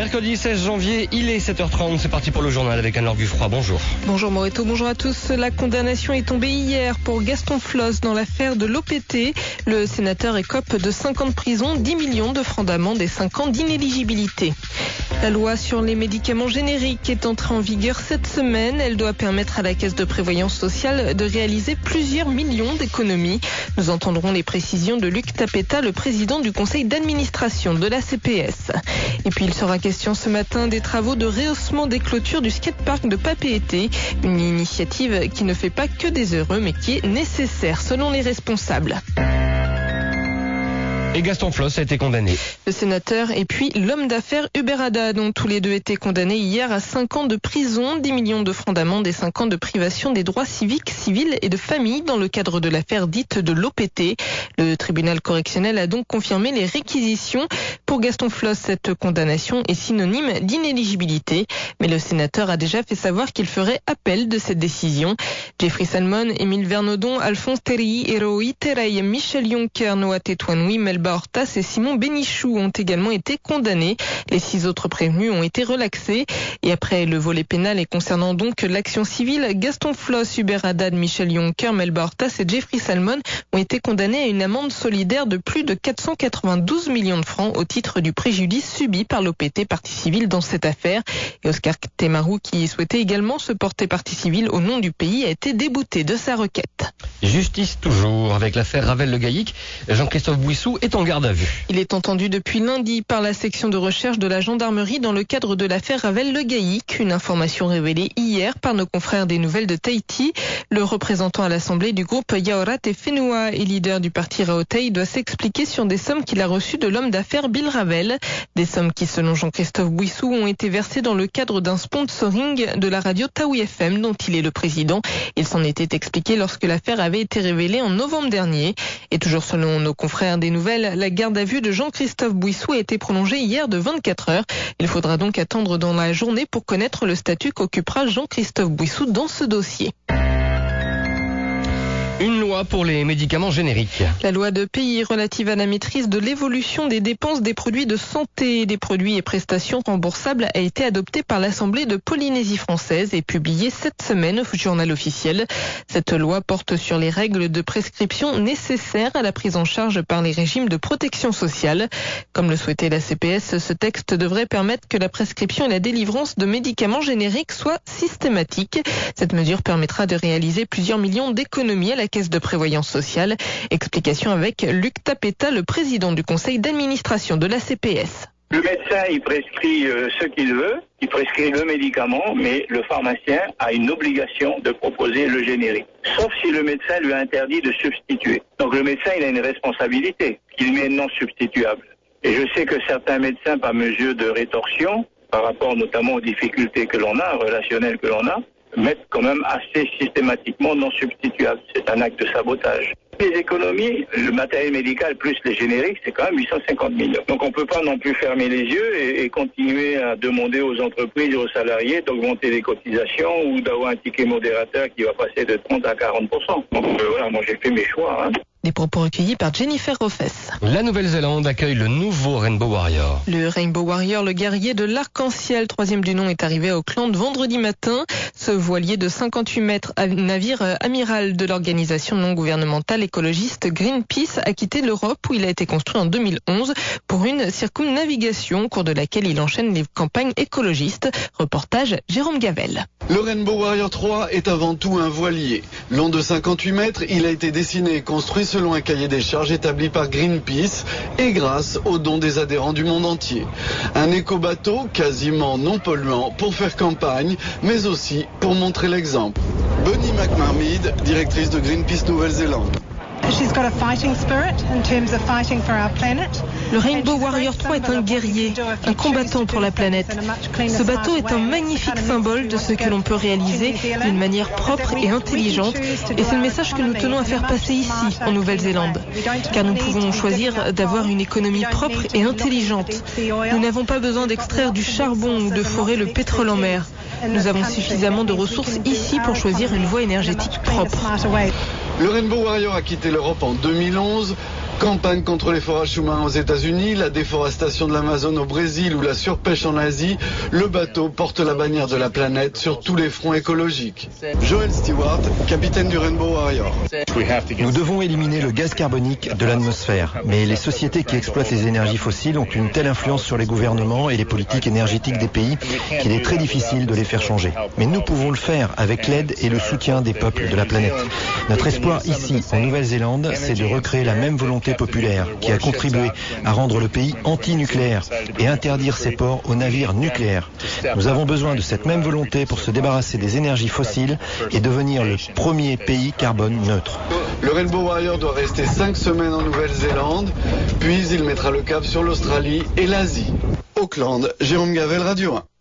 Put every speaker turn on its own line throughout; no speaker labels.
Mercredi 16 janvier, il est 7h30, c'est parti pour le journal avec Anne-Laure Guffroy. Bonjour.
Bonjour Moreto, bonjour à tous. La condamnation est tombée hier pour Gaston Flosse dans l'affaire de l'OPT. Le sénateur écope de 5 ans de prison, 10 millions de francs d'amende et 5 ans d'inéligibilité. La loi sur les médicaments génériques est entrée en vigueur cette semaine. Elle doit permettre à la Caisse de prévoyance sociale de réaliser plusieurs millions d'économies. Nous entendrons les précisions de Luc Tapeta, le président du conseil d'administration de la CPS. Et puis il sera question ce matin des travaux de rehaussement des clôtures du skatepark de Papeete. Une initiative qui ne fait pas que des heureux mais qui est nécessaire selon les responsables.
Et Gaston Flosse a été condamné.
Le sénateur et puis l'homme d'affaires Hubert Haddad ont tous les deux été condamnés hier à 5 ans de prison, 10 millions de francs d'amende et 5 ans de privation des droits civiques, civils et de famille dans le cadre de l'affaire dite de l'OPT. Le tribunal correctionnel a donc confirmé les réquisitions. Pour Gaston Flosse, cette condamnation est synonyme d'inéligibilité. Mais le sénateur a déjà fait savoir qu'il ferait appel de cette décision. Jeffrey Salmon, Émile Vernodon, Alphonse Terry, Héroï Terey, Michel Jonker, Noah Tétouanoui, Melba Hortas et Simon Bénichou ont également été condamnés. Les 6 autres prévenus ont été relaxés. Et après le volet pénal et concernant donc l'action civile, Gaston Flosse, Hubert Haddad, Michel Jonker, Melba Hortas et Jeffrey Salmon ont été condamnés à une amende solidaire de plus de 492 millions de francs au titre du préjudice subi par l'OPT partie civile dans cette affaire. Et Oscar Temarou, qui souhaitait également se porter partie civile au nom du pays, a été débouté de sa requête.
Justice toujours avec l'affaire Ravel-Le Gaillic. Jean-Christophe Bouissou est en garde à vue.
Il est entendu depuis lundi par la section de recherche de la gendarmerie dans le cadre de l'affaire Ravel-Le Gaillic. Une information révélée hier par nos confrères des Nouvelles de Tahiti. Le représentant à l'Assemblée du groupe Yaorat et Fenua et leader du parti Raotei doit s'expliquer sur des sommes qu'il a reçues de l'homme d'affaires Bill Ravel. Des sommes qui, selon Jean-Christophe Bouissou, ont été versées dans le cadre d'un sponsoring de la radio Taoui FM dont il est le président. Il s'en était expliqué lorsque l'affaire avait été révélée en novembre dernier. Et toujours selon nos confrères des Nouvelles, la garde à vue de Jean-Christophe Bouissou a été prolongée hier de 24 heures. Il faudra donc attendre dans la journée pour connaître le statut qu'occupera Jean-Christophe Bouissou dans ce dossier.
Une loi pour les médicaments génériques.
La loi de pays relative à la maîtrise de l'évolution des dépenses des produits de santé, des produits et prestations remboursables a été adoptée par l'Assemblée de Polynésie française et publiée cette semaine au journal officiel. Cette loi porte sur les règles de prescription nécessaires à la prise en charge par les régimes de protection sociale. Comme le souhaitait la CPS, ce texte devrait permettre que la prescription et la délivrance de médicaments génériques soient systématiques. Cette mesure permettra de réaliser plusieurs millions d'économies à la Caisse de prévoyance sociale. Explication avec Luc Tapeta, le président du conseil d'administration de la CPS.
Le médecin, il prescrit ce qu'il veut, il prescrit le médicament, mais le pharmacien a une obligation de proposer le générique. Sauf si le médecin lui a interdit de substituer. Donc le médecin, il a une responsabilité, qu'il met non substituable. Et je sais que certains médecins, par mesure de rétorsion, par rapport notamment aux difficultés que l'on a, relationnelles que l'on a, mettent quand même assez systématiquement non substituable. C'est un acte de sabotage. Les économies, le matériel médical plus les génériques, c'est quand même 850 millions. Donc on ne peut pas non plus fermer les yeux et continuer à demander aux entreprises et aux salariés d'augmenter les cotisations ou d'avoir un ticket modérateur qui va passer de 30 à 40%. Donc voilà, moi j'ai fait mes choix.
Des propos recueillis par Jennifer Roffes.
La Nouvelle-Zélande accueille le nouveau Rainbow Warrior.
Le Rainbow Warrior, le guerrier de l'arc-en-ciel, 3e du nom, est arrivé à Auckland vendredi matin. Ce voilier de 58 mètres, navire amiral de l'organisation non gouvernementale écologiste Greenpeace, a quitté l'Europe où il a été construit en 2011 pour une circumnavigation au cours de laquelle il enchaîne les campagnes écologistes. Reportage Jérôme Gavel.
Le Rainbow Warrior 3 est avant tout un voilier. Long de 58 mètres, il a été dessiné et construit selon un cahier des charges établi par Greenpeace et grâce aux dons des adhérents du monde entier. Un éco-bateau quasiment non polluant pour faire campagne, mais aussi pour montrer l'exemple. Bonnie McMarmid, directrice de Greenpeace Nouvelle-Zélande.
Le Rainbow Warrior 3 est un guerrier, un combattant pour la planète. Ce bateau est un magnifique symbole de ce que l'on peut réaliser d'une manière propre et intelligente. Et c'est le message que nous tenons à faire passer ici, en Nouvelle-Zélande. Car nous pouvons choisir d'avoir une économie propre et intelligente. Nous n'avons pas besoin d'extraire du charbon ou de forer le pétrole en mer. Nous avons suffisamment de ressources ici pour choisir une voie énergétique propre.
Le Rainbow Warrior a quitté l'Europe en 2011. Campagne contre les forages sous-marins aux États-Unis, la déforestation de l'Amazone au Brésil ou la surpêche en Asie, le bateau porte la bannière de la planète sur tous les fronts écologiques. Joel Stewart, capitaine du Rainbow Warrior.
Nous devons éliminer le gaz carbonique de l'atmosphère, mais les sociétés qui exploitent les énergies fossiles ont une telle influence sur les gouvernements et les politiques énergétiques des pays qu'il est très difficile de les faire changer. Mais nous pouvons le faire avec l'aide et le soutien des peuples de la planète. Notre espoir ici, en Nouvelle-Zélande, c'est de recréer la même volonté populaire qui a contribué à rendre le pays anti-nucléaire et interdire ses ports aux navires nucléaires. Nous avons besoin de cette même volonté pour se débarrasser des énergies fossiles et devenir le premier pays carbone neutre.
Le Rainbow Warrior doit rester 5 semaines en Nouvelle-Zélande, puis il mettra le cap sur l'Australie et l'Asie. Auckland, Jérôme Gavel, Radio 1.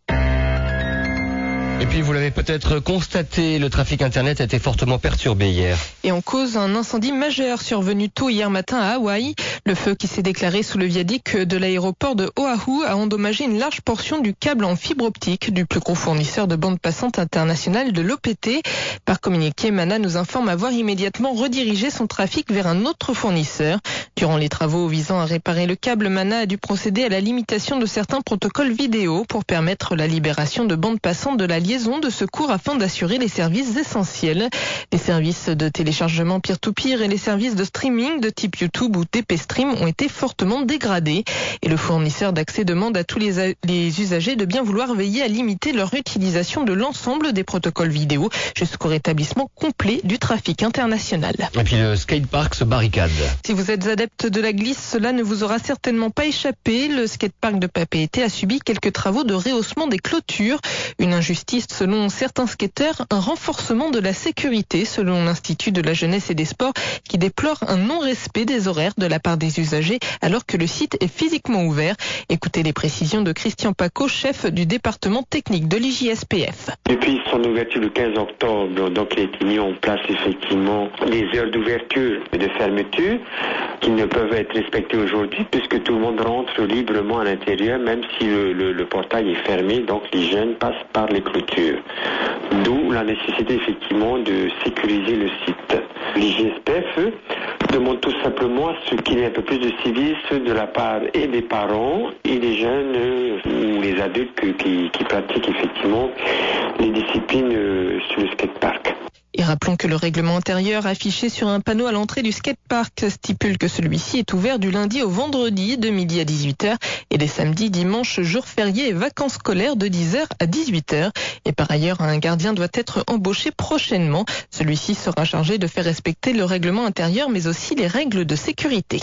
Et puis vous l'avez peut-être constaté, le trafic internet a été fortement perturbé hier.
Et en cause, un incendie majeur survenu tôt hier matin à Hawaï. Le feu qui s'est déclaré sous le viaduc de l'aéroport de Oahu a endommagé une large portion du câble en fibre optique du plus gros fournisseur de bande passante internationale de l'OPT. Par communiqué, Mana nous informe avoir immédiatement redirigé son trafic vers un autre fournisseur. Durant les travaux visant à réparer le câble, Mana a dû procéder à la limitation de certains protocoles vidéo pour permettre la libération de bandes passantes de la liaison de secours afin d'assurer les services essentiels. Les services de téléchargement peer-to-peer et les services de streaming de type YouTube ou TP Stream ont été fortement dégradés. Et le fournisseur d'accès demande à tous les usagers de bien vouloir veiller à limiter leur utilisation de l'ensemble des protocoles vidéo jusqu'au rétablissement complet du trafic international.
Et puis le skatepark se barricade.
Si vous êtes adepte de la glisse, cela ne vous aura certainement pas échappé. Le skatepark de Papeete a subi quelques travaux de rehaussement des clôtures. Une injustice selon certains skateurs, un renforcement de la sécurité selon l'Institut de la jeunesse et des sports qui déplore un non-respect des horaires de la part des usagers alors que le site est physiquement ouvert. Écoutez les précisions de Christian Paco, chef du département technique de l'IJSPF.
Depuis son ouverture le 15 octobre, donc il a été mis en place effectivement les heures d'ouverture et de fermeture qui ne peuvent être respectées aujourd'hui puisque tout le monde rentre librement à l'intérieur même si le portail est fermé, donc les jeunes passent par les clôtures. D'où la nécessité effectivement de sécuriser le site. L'IJSPF demande tout simplement à ce qu'il y ait un peu plus de civisme de la part et des parents et des jeunes ou les adultes qui pratiquent effectivement les disciplines sur le skatepark.
Et rappelons que le règlement intérieur affiché sur un panneau à l'entrée du skatepark stipule que celui-ci est ouvert du lundi au vendredi de midi à 18h et les samedis, dimanches, jours fériés et vacances scolaires de 10h à 18h. Et par ailleurs, un gardien doit être embauché prochainement. Celui-ci sera chargé de faire respecter le règlement intérieur mais aussi les règles de sécurité.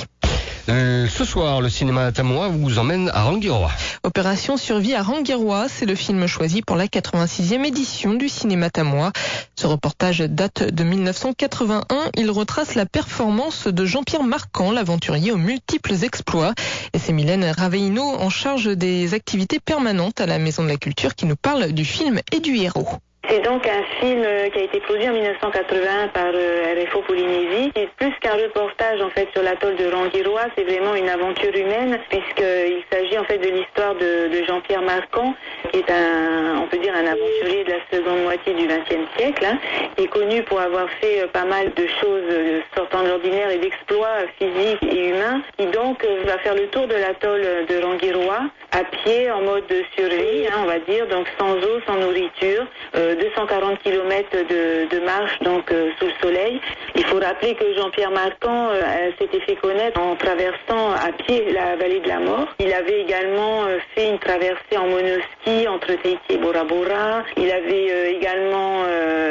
Ce soir, le cinéma Tamoa vous emmène à Rangiroa.
Opération Survie à Rangiroa, c'est le film choisi pour la 86e édition du cinéma Tamoa. Ce reportage date de 1981. Il retrace la performance de Jean-Pierre Marquand, l'aventurier aux multiples exploits. Et c'est Mylène Raveino en charge des activités permanentes à la Maison de la Culture qui nous parle du film et du héros.
C'est donc un film qui a été produit en 1981 par RFO Polynésie. C'est plus qu'un reportage en fait sur l'atoll de Rangiroa, c'est vraiment une aventure humaine puisqu'il s'agit en fait de l'histoire de Jean-Pierre Marquand qui est on peut dire un aventurier de la seconde moitié du XXe siècle, qui est connu pour avoir fait pas mal de choses sortant de l'ordinaire et d'exploits physiques et humains, qui donc va faire le tour de l'atoll de Rangiroa à pied en mode de survie, on va dire, donc sans eau, sans nourriture. 240 km de marche donc sous le soleil. Il faut rappeler que Jean-Pierre Marquand s'était fait connaître en traversant à pied la vallée de la mort. Il avait également fait une traversée en monoski entre Tahiti et Bora Bora. Il avait également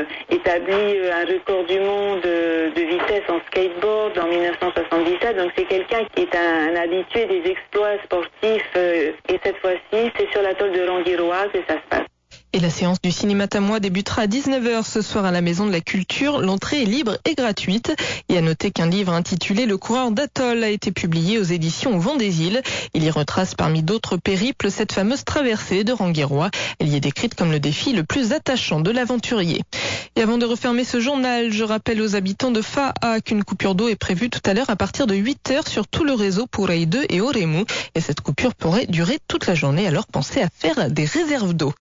établi un record du monde de vitesse en skateboard en 1977. Donc c'est quelqu'un qui est un habitué des exploits sportifs et cette fois-ci c'est sur l'atoll de Rangiroa que ça se passe.
Et la séance du cinéma Tamoa débutera à 19h ce soir à la Maison de la Culture. L'entrée est libre et gratuite. Et à noter qu'un livre intitulé Le coureur d'atoll a été publié aux éditions Au Vent des Îles. Il y retrace parmi d'autres périples cette fameuse traversée de Rangiroa. Elle y est décrite comme le défi le plus attachant de l'aventurier. Et avant de refermer ce journal, je rappelle aux habitants de Fa'a qu'une coupure d'eau est prévue tout à l'heure à partir de 8h sur tout le réseau Purai 2 et Oremu. Et cette coupure pourrait durer toute la journée, alors pensez à faire des réserves d'eau.